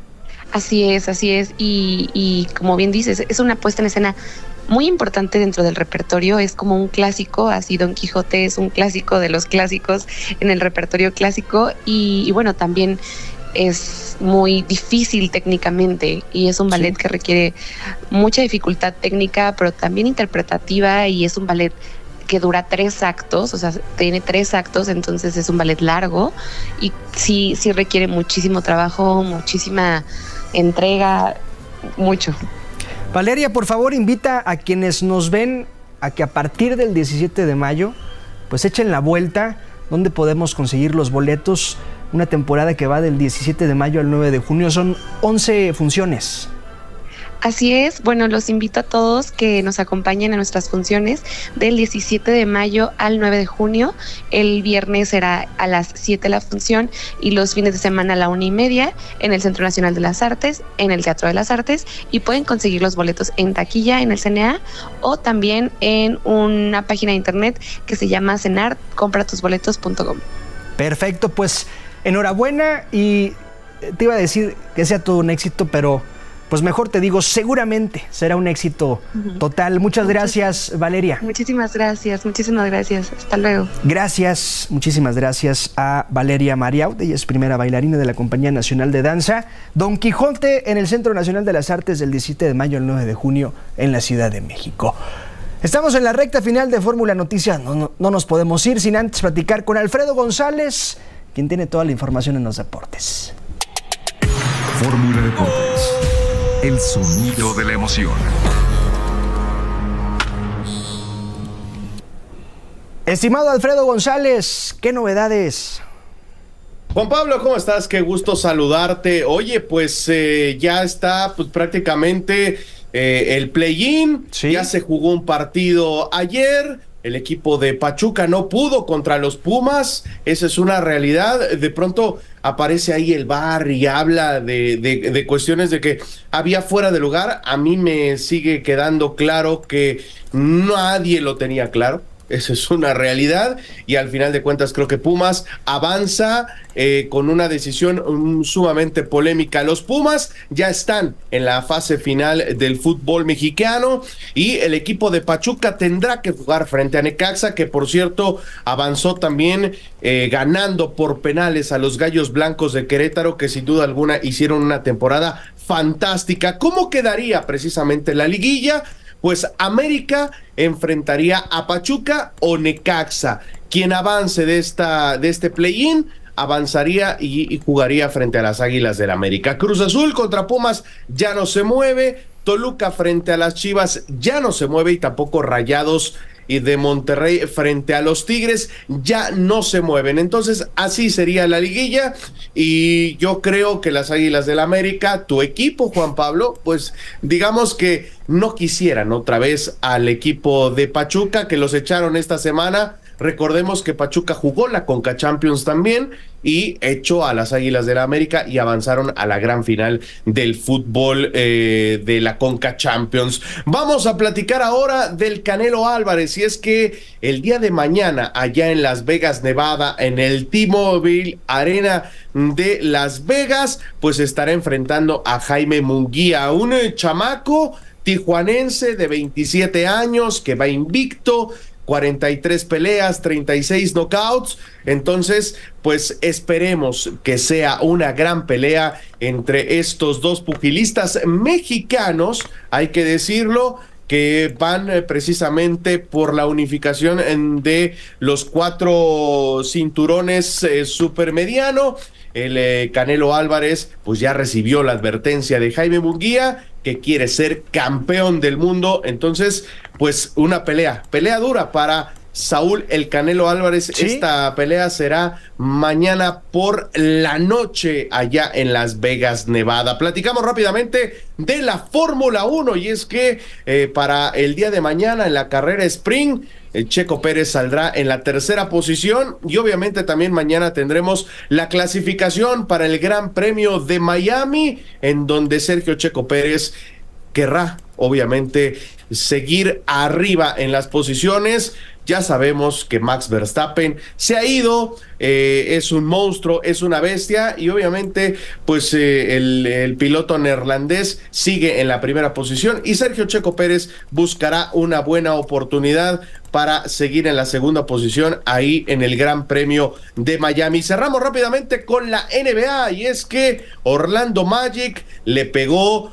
Así es, y como bien dices, es una puesta en escena muy importante dentro del repertorio, es como un clásico, así Don Quijote es un clásico de los clásicos en el repertorio clásico y bueno, también es muy difícil técnicamente y es un ballet que requiere mucha dificultad técnica, pero también interpretativa y es un ballet que dura 3 actos, o sea, tiene 3 actos, entonces es un ballet largo y sí requiere muchísimo trabajo, muchísima entrega, mucho. Valeria, por favor, invita a quienes nos ven a que a partir del 17 de mayo, pues echen la vuelta. ¿Dónde podemos conseguir los boletos? Una temporada que va del 17 de mayo al 9 de junio, son 11 funciones. Así es, bueno, los invito a todos que nos acompañen a nuestras funciones del 17 de mayo al 9 de junio. El viernes será a las 7 la función y los fines de semana a la 1:30 en el Centro Nacional de las Artes, en el Teatro de las Artes, y pueden conseguir los boletos en taquilla en el CNA o también en una página de internet que se llama cenarcompratusboletos.com. Perfecto, pues enhorabuena y te iba a decir que sea todo un éxito, pero pues mejor te digo, seguramente será un éxito total. Muchas gracias, Valeria. Muchísimas gracias. Hasta luego. Gracias, muchísimas gracias a Valeria Mariaud. Ella es primera bailarina de la Compañía Nacional de Danza Don Quijote en el Centro Nacional de las Artes del 17 de mayo al 9 de junio en la Ciudad de México. Estamos en la recta final de Fórmula Noticias. No nos podemos ir sin antes platicar con Alfredo González, quien tiene toda la información en los deportes. Fórmula Deportes. El sonido de la emoción. Estimado Alfredo González, ¿qué novedades? Juan Pablo, ¿cómo estás? Qué gusto saludarte. Oye, pues ya está prácticamente el play-in. Sí. Ya se jugó un partido ayer. El equipo de Pachuca no pudo contra los Pumas, esa es una realidad. De pronto aparece ahí el VAR y habla de cuestiones de que había fuera de lugar. A mí me sigue quedando claro que nadie lo tenía claro. Esa es una realidad y al final de cuentas creo que Pumas avanza con una decisión sumamente polémica. Los Pumas ya están en la fase final del fútbol mexicano y el equipo de Pachuca tendrá que jugar frente a Necaxa, que por cierto avanzó también ganando por penales a los Gallos Blancos de Querétaro, que sin duda alguna hicieron una temporada fantástica. ¿Cómo quedaría precisamente la liguilla? Pues América enfrentaría a Pachuca o Necaxa. Quien avance de este play-in avanzaría y jugaría frente a las Águilas del América. Cruz Azul contra Pumas ya no se mueve. Toluca frente a las Chivas ya no se mueve y tampoco Rayados y de Monterrey frente a los Tigres ya no se mueven. Entonces así sería la liguilla y yo creo que las Águilas del América, tu equipo, Juan Pablo, pues digamos que no quisieran otra vez al equipo de Pachuca, que los echaron esta semana. Recordemos que Pachuca jugó la Conca Champions también y echó a las Águilas de la América y avanzaron a la gran final del fútbol de la Conca Champions. Vamos a platicar ahora del Canelo Álvarez, y es que el día de mañana allá en Las Vegas, Nevada, en el T-Mobile Arena de Las Vegas, pues estará enfrentando a Jaime Munguía, un chamaco tijuanense de 27 años que va invicto, 43 peleas, 36 knockouts. Entonces, pues esperemos que sea una gran pelea entre estos dos pugilistas mexicanos, hay que decirlo, que van precisamente por la unificación de los 4 cinturones supermediano. El Canelo Álvarez pues ya recibió la advertencia de Jaime Munguía, que quiere ser campeón del mundo. Entonces, pues una pelea dura para Saúl el Canelo Álvarez. ¿Sí? Esta pelea será mañana por la noche allá en Las Vegas, Nevada. Platicamos rápidamente de la Fórmula 1 y es que para el día de mañana en la carrera sprint, Checo Pérez saldrá en la tercera posición y obviamente también mañana tendremos la clasificación para el Gran Premio de Miami, en donde Sergio Checo Pérez querrá obviamente seguir arriba en las posiciones. Ya sabemos que Max Verstappen se ha ido, es un monstruo, es una bestia y obviamente pues el piloto neerlandés sigue en la primera posición y Sergio Checo Pérez buscará una buena oportunidad para seguir en la segunda posición ahí en el Gran Premio de Miami. Cerramos rápidamente con la NBA y es que Orlando Magic le pegó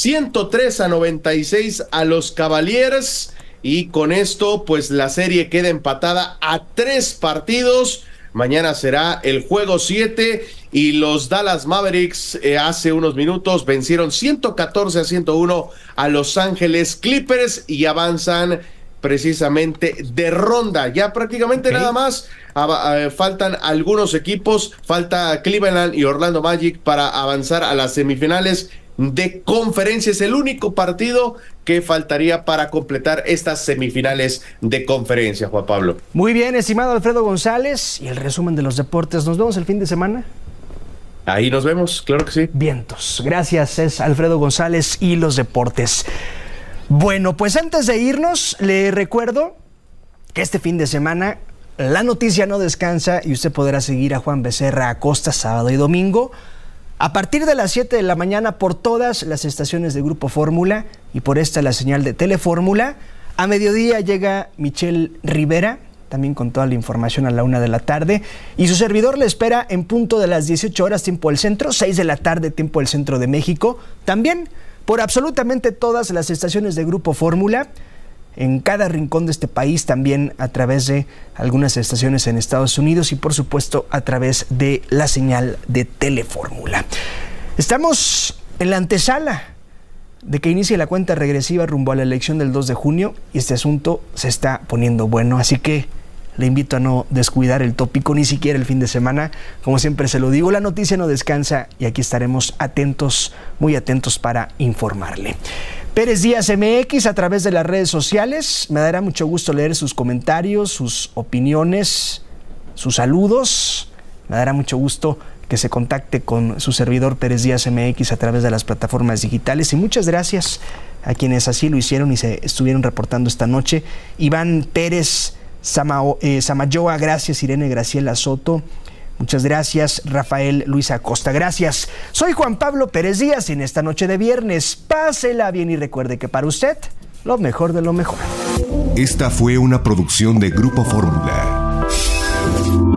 103-96 a los Cavaliers. Y con esto, pues la serie queda empatada a 3 partidos. Mañana será el juego 7 y los Dallas Mavericks hace unos minutos vencieron 114-101 a Los Ángeles Clippers y avanzan precisamente de ronda. Ya prácticamente nada más faltan algunos equipos, falta Cleveland y Orlando Magic para avanzar a las semifinales de conferencia. Es el único partido que faltaría para completar estas semifinales de conferencia, Juan Pablo. Muy bien, estimado Alfredo González, y el resumen de los deportes. ¿Nos vemos el fin de semana? Ahí nos vemos, claro que sí. Vientos. Gracias, es Alfredo González y los deportes. Bueno, pues antes de irnos, le recuerdo que este fin de semana la noticia no descansa y usted podrá seguir a Juan Becerra Acosta sábado y domingo A partir de las 7 de la mañana por todas las estaciones de Grupo Fórmula y por esta la señal de Telefórmula. A mediodía llega Michelle Rivera, también con toda la información a la 1 de la tarde. Y su servidor le espera en punto de las 18 horas tiempo del centro, 6 de la tarde tiempo del centro de México. También por absolutamente todas las estaciones de Grupo Fórmula, en cada rincón de este país, también a través de algunas estaciones en Estados Unidos y por supuesto a través de la señal de Telefórmula. Estamos en la antesala de que inicie la cuenta regresiva rumbo a la elección del 2 de junio y este asunto se está poniendo bueno, así que le invito a no descuidar el tópico, ni siquiera el fin de semana. Como siempre se lo digo, la noticia no descansa y aquí estaremos atentos, muy atentos para informarle. Pérez Díaz MX a través de las redes sociales. Me dará mucho gusto leer sus comentarios, sus opiniones, sus saludos. Me dará mucho gusto que se contacte con su servidor Pérez Díaz MX a través de las plataformas digitales. Y muchas gracias a quienes así lo hicieron y se estuvieron reportando esta noche. Iván Pérez Samayoa, gracias. Irene Graciela Soto, muchas gracias. Rafael Luis Acosta, gracias. Soy Juan Pablo Pérez Díaz y en esta noche de viernes, pásela bien y recuerde que para usted, lo mejor de lo mejor. Esta fue una producción de Grupo Fórmula.